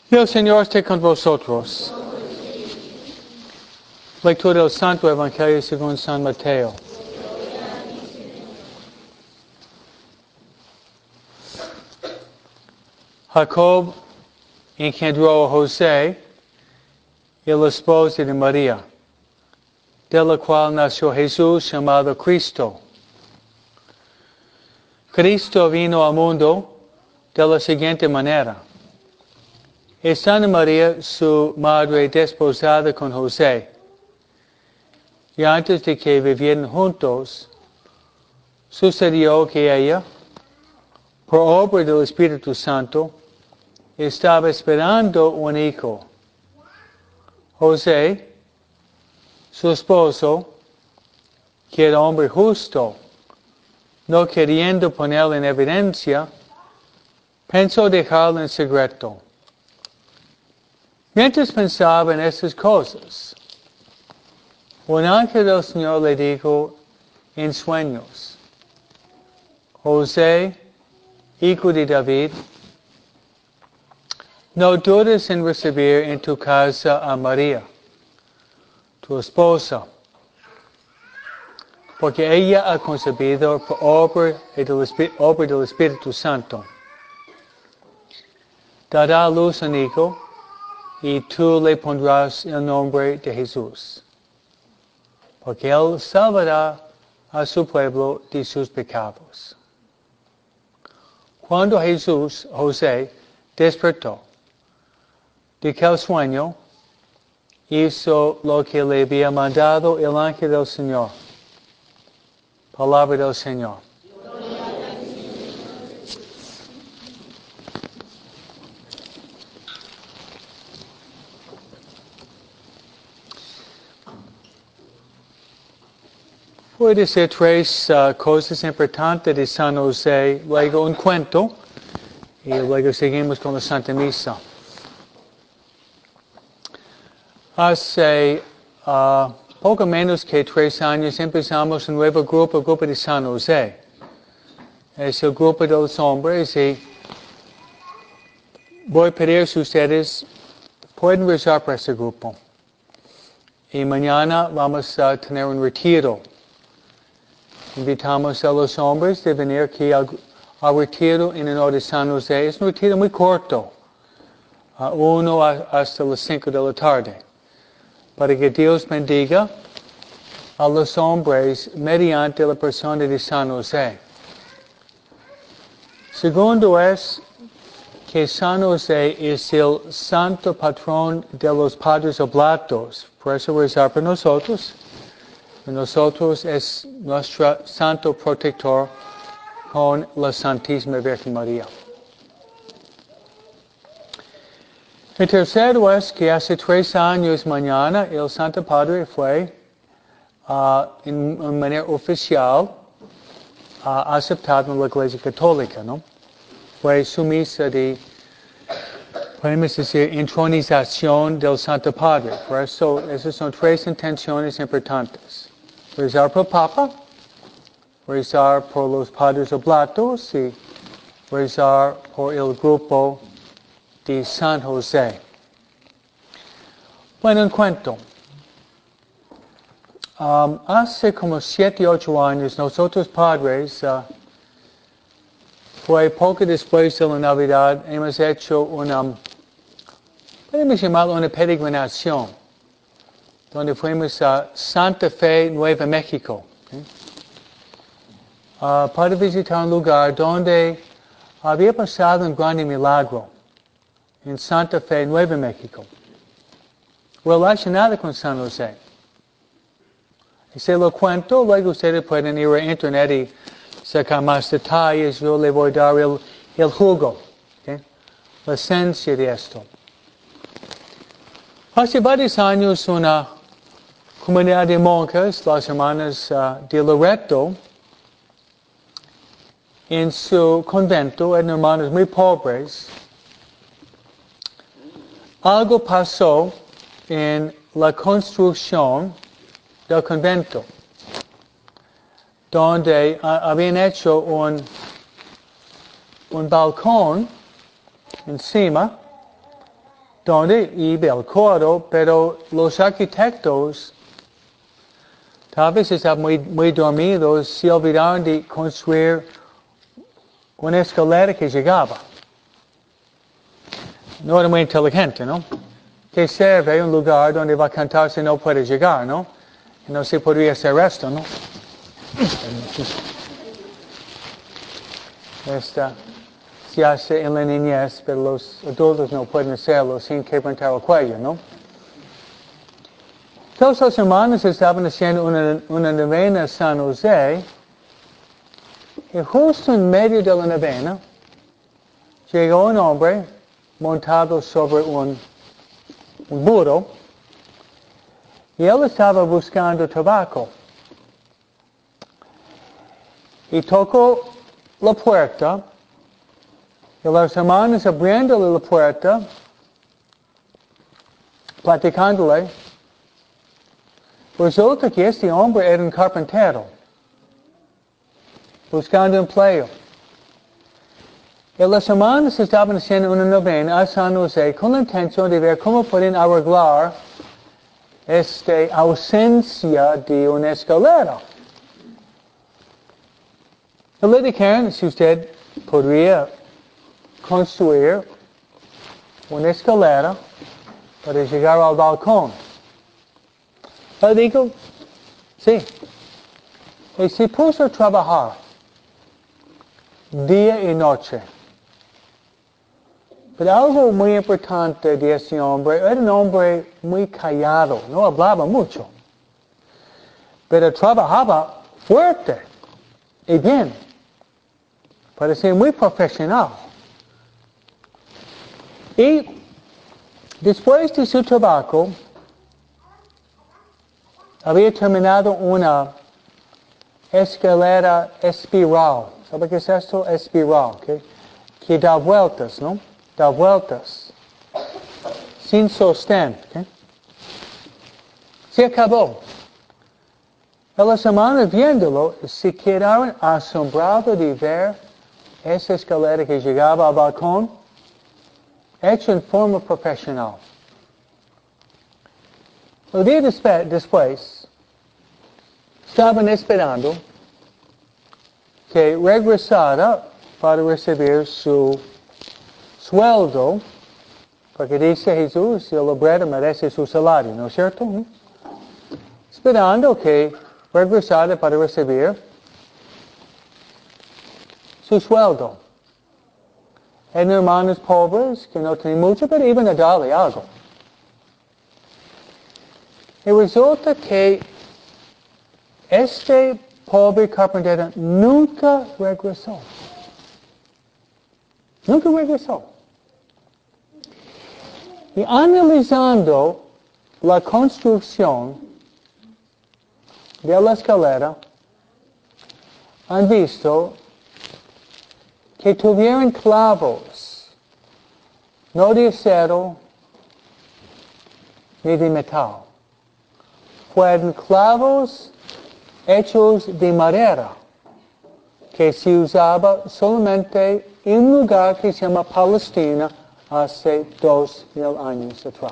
El Señor esté con vosotros. Lectura del Santo Evangelio según San Mateo. Jacob engendró a José, el esposo de María, de la cual nació Jesús llamado Cristo. Cristo vino al mundo de la siguiente manera. Estando María, su madre, desposada con José, y antes de que vivieran juntos, sucedió que ella, por obra del Espíritu Santo, estaba esperando un hijo. José, su esposo, que era hombre justo, no queriendo ponerlo en evidencia, pensó dejarlo en secreto. Mientras pensaba en estas cosas, un ángel del Señor le dijo en sueños: José, hijo de David, no dudes en recibir en tu casa a María, tu esposa, porque ella ha concebido por obra del Espíritu Santo. Dará a luz un hijo, y tú le pondrás el nombre de Jesús, porque él salvará a su pueblo de sus pecados. Cuando José, despertó de aquel sueño, hizo lo que le había mandado el ángel del Señor. Palabra del Señor. Puede ser tres cosas importantes de San José, luego un cuento, y luego seguimos con la Santa Misa. Hace poco menos que 3 años empezamos un nuevo grupo, el grupo de San José. Es el grupo de los hombres y voy a pedir si ustedes pueden rezar para este grupo. Y mañana vamos a tener un retiro. Invitamos a los hombres de venir aquí al retiro en honor de San José. Es un retiro muy corto, 1 hasta las 5 de la tarde, para que Dios bendiga a los hombres mediante la persona de San José. Segundo es que San José es el santo patrón de los padres oblatos. Por eso rezar por nosotros. Nosotros es nuestro santo protector con la Santísima Virgen María. El tercero es que hace 3 años mañana el Santo Padre fue en manera oficial aceptado en la Iglesia Católica, ¿no? Fue su misa de, podemos decir, entronización del Santo Padre. Por eso, esas son 3 intenciones importantes. Rezar por el Papa, rezar por los Padres Oblatos y rezar por el grupo de San José. Bueno, un cuento. Hace como 7, 8 años, nosotros padres, fue poco después de la Navidad, hemos hecho podemos llamarlo una peregrinación, donde fuimos a Santa Fe, Nuevo México, ¿okay? Para visitar un lugar donde había pasado un gran milagro, en Santa Fe, Nuevo México, relacionado con San José. Y se lo cuento, luego ustedes pueden ir a internet y sacar más detalles. Yo le voy a dar el jugo, ¿okay? La esencia de esto. Hace varios años una comunidad de monjas, las hermanas de Loreto, en su convento, eran hermanos muy pobres. Algo pasó en la construcción del convento, donde habían hecho un balcón encima donde iba el coro, pero los arquitectos tal vez estaban muy dormidos, se olvidaron de construir una escalera que llegaba. No era muy inteligente, ¿no? Que sirve un lugar donde va a cantar si no puede llegar, ¿no? Y no se podría hacer esto, ¿no? Esta se hace en la niñez, pero los adultos no pueden hacerlo sin quebrantar el cuello, ¿no? Todos los hermanos estaban haciendo una novena a San José, y justo en medio de la novena llegó un hombre montado sobre un burro, y él estaba buscando tabaco. Y tocó la puerta, y los hermanos abriéndole la puerta, platicándole, resulta que este hombre era un carpintero, buscando empleo. Y los hermanos estaban haciendo una novena a San José con la intención de ver cómo pueden arreglar esta ausencia de una escalera. Y le dijeron, si usted podría construir una escalera para llegar al balcón. Él dijo, sí. Y se puso a trabajar día y noche. Pero algo muy importante de ese hombre, era un hombre muy callado, no hablaba mucho, pero trabajaba fuerte y bien, parecía muy profesional. Y después de su trabajo, había terminado una escalera espiral. ¿Sabe qué es esto? Espiral, ¿okay? Que da vueltas, ¿no? Da vueltas. Sin sostén, ¿okay? Se acabó. Y los hermanos viéndolo se quedaron asombrados de ver esa escalera que llegaba al balcón, hecha en forma profesional. El día después, estaban esperando que regresara para recibir su sueldo, porque dice Jesús, el obrero merece su salario, ¿no es cierto? Esperando que regresara para recibir su sueldo. Eran hermanos pobres que no tenían mucho, pero iban a darle algo. Y resulta que este pobre carpintero nunca regresó. Nunca regresó. Y analizando la construcción de la escalera, han visto que tuvieron clavos, no de acero ni de metal. Fueron clavos hechos de madera que se usaba solamente en un lugar que se llama Palestina hace 2000 años atrás.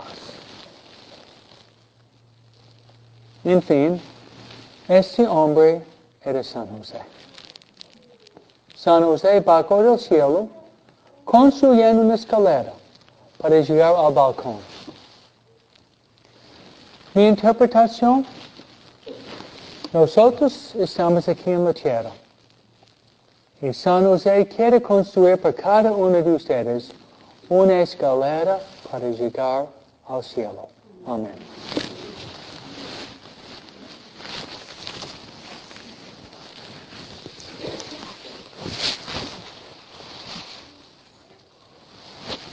En fin, este hombre era San José. San José bajó del cielo construyendo una escalera para llegar al balcón. Mi interpretación, nosotros estamos aquí en la tierra y San José quiere construir para cada uno de ustedes una escalera para llegar al cielo. Amén.